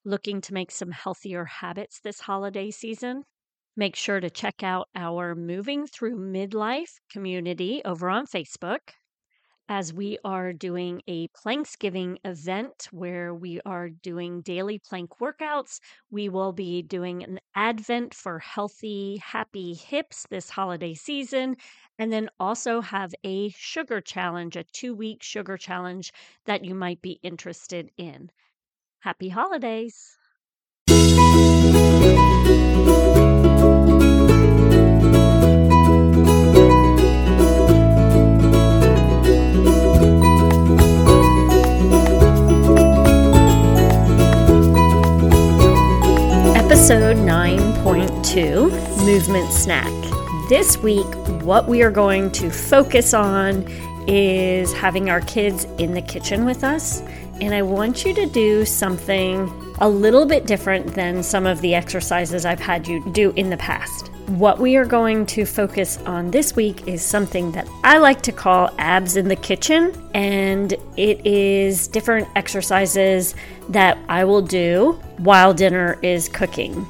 Looking to make some healthier habits this holiday season? Make sure to check out our Moving Through Midlife community over on Facebook, as we are doing a Planksgiving event where we are doing daily plank workouts. We will be doing an Advent for healthy, happy hips this holiday season, and then also have a sugar challenge, a 2-week sugar challenge that you might be interested in. Happy holidays! Episode 9.2, Movement Snack. This week, what we are going to focus on is having our kids in the kitchen with us. And I want you to do something a little bit different than some of the exercises I've had you do in the past. What we are going to focus on this week is something that I like to call abs in the kitchen, and it is different exercises that I will do while dinner is cooking.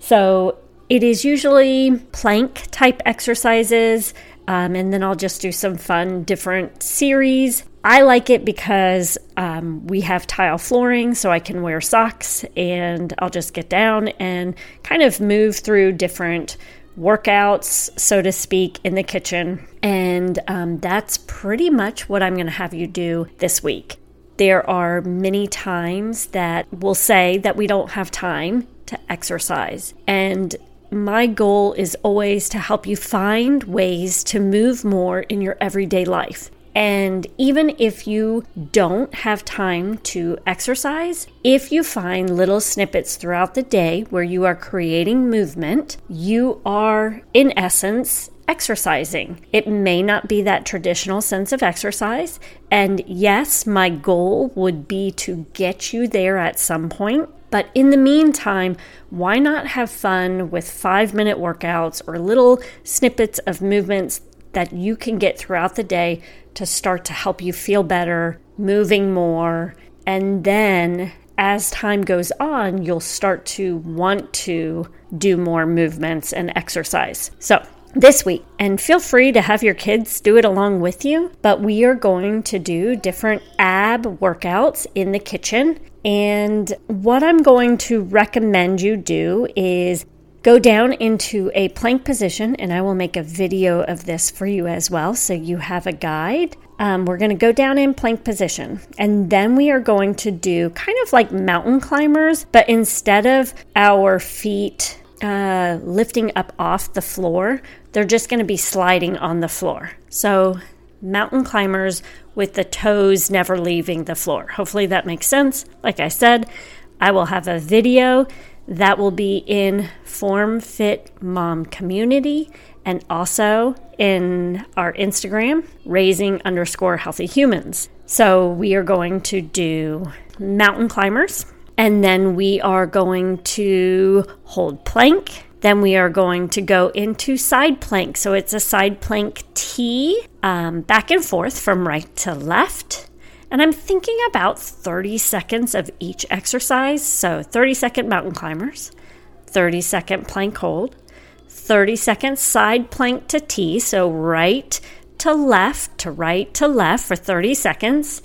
So it is usually plank type exercises, and then I'll just do some fun different series. I like it because we have tile flooring, so I can wear socks, and I'll just get down and kind of move through different workouts, so to speak, in the kitchen. And that's pretty much what I'm going to have you do this week. There are many times that we'll say that we don't have time to exercise. And my goal is always to help you find ways to move more in your everyday life. And even if you don't have time to exercise, if you find little snippets throughout the day where you are creating movement, you are, in essence, exercising. It may not be that traditional sense of exercise. And yes, my goal would be to get you there at some point. But in the meantime, why not have fun with 5-minute workouts or little snippets of movements that you can get throughout the day to start to help you feel better, moving more. And then as time goes on, you'll start to want to do more movements and exercise. So this week, and feel free to have your kids do it along with you, but we are going to do different ab workouts in the kitchen. And what I'm going to recommend you do is go down into a plank position, and I will make a video of this for you as well, so you have a guide. We're going to go down in plank position, and then we are going to do kind of like mountain climbers, but instead of our feet lifting up off the floor, they're just going to be sliding on the floor. So mountain climbers with the toes never leaving the floor. Hopefully that makes sense. Like I said, I will have a video that will be in Form Fit Mom Community and also in our Instagram, raising_healthy humans. So we are going to do mountain climbers, and then we are going to hold plank. Then we are going to go into side plank. So it's a side plank T, back and forth from right to left. And I'm thinking about 30 seconds of each exercise. So 30-second mountain climbers, 30-second plank hold, 30-second side plank to T, so right to left to right to left for 30 seconds,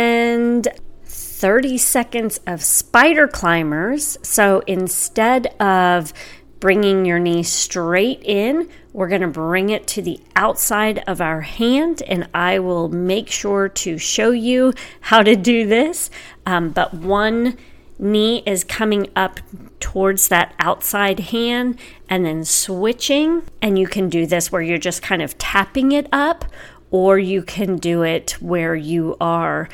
and 30 seconds of spider climbers. So instead of bringing your knee straight in, we're going to bring it to the outside of our hand, and I will make sure to show you how to do this. But one knee is coming up towards that outside hand and then switching. And you can do this where you're just kind of tapping it up, or you can do it where you are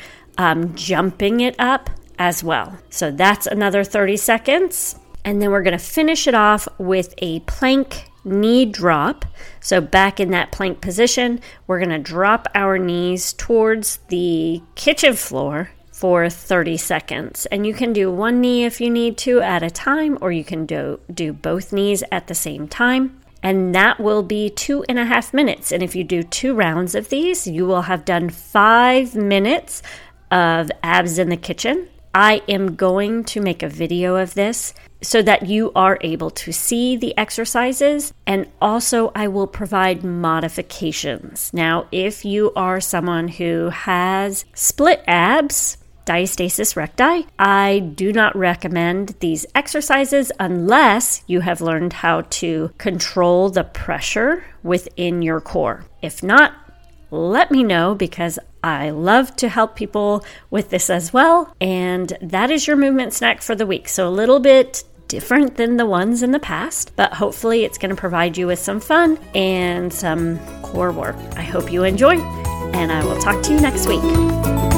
jumping it up as well. So that's another 30 seconds. And then we're going to finish it off with a plank knee drop. So back in that plank position, we're going to drop our knees towards the kitchen floor for 30 seconds. And you can do one knee if you need to at a time, or you can do both knees at the same time. And that will be 2.5 minutes. And if you do 2 rounds of these, you will have done 5 minutes of abs in the kitchen. I am going to make a video of this so that you are able to see the exercises, and also I will provide modifications. Now, if you are someone who has split abs, diastasis recti, I do not recommend these exercises unless you have learned how to control the pressure within your core. If not, let me know, because I love to help people with this as well. And that is your movement snack for the week. So a little bit different than the ones in the past, but hopefully it's going to provide you with some fun and some core work. I hope you enjoy, and I will talk to you next week.